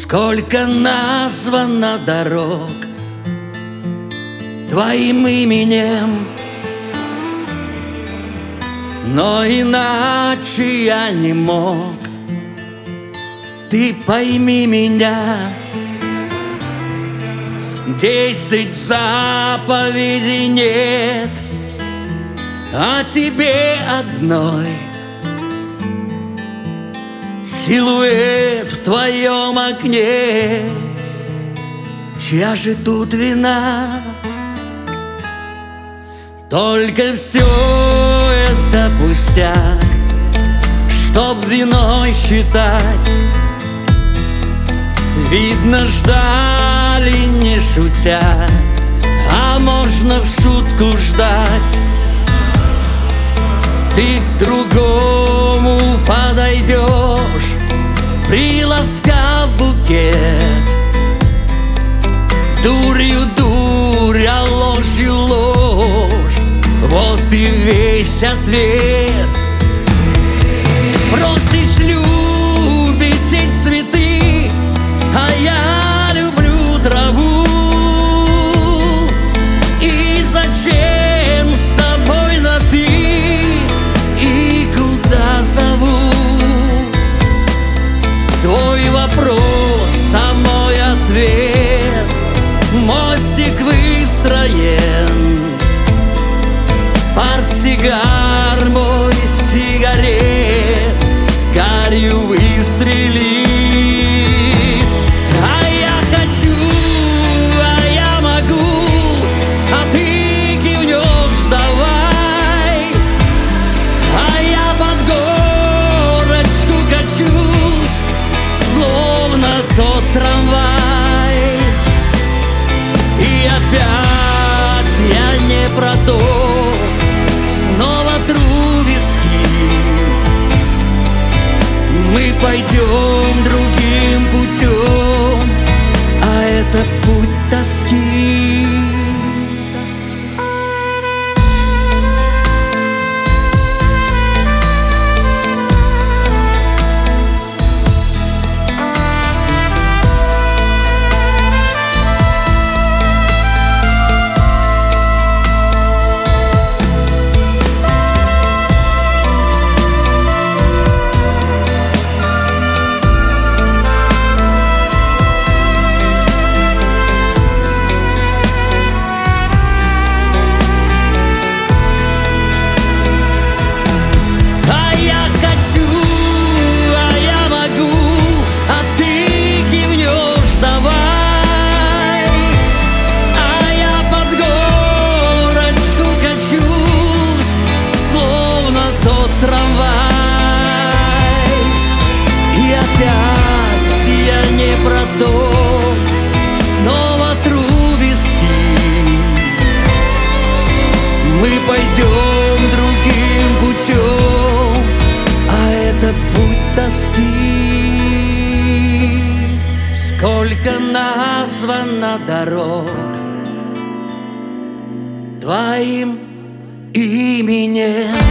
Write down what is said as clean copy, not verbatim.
Сколько названо дорог твоим именем, но иначе я не мог. Ты пойми меня. 10 заповедей нет, а тебе одной. Силуэт в твоем окне, чья же тут вина? Только все это пустяк, чтоб виной считать. Видно, ждали не шутя, а можно в шутку ждать. Ты к другому подойдешь, приласкав букет. Дурью дурь, а ложью ложь, вот и весь ответ. Спросишь, любите цветы, а я люблю траву. И зачем с тобой на «ты» и куда зову? Твой вопрос, а мой ответ, мостик выстроен. Портсигар мой сигарет гарью выстрелит. А я хочу, а я могу, а ты кивнешь давай. А я под горочку качусь, словно тот трамвай. И опять я не про то, снова тру виски. Мы пойдем другим путем, а это путь тоски. Снова тру виски. Мы пойдем другим путем, а это путь тоски. Сколько названо дорог твоим именем.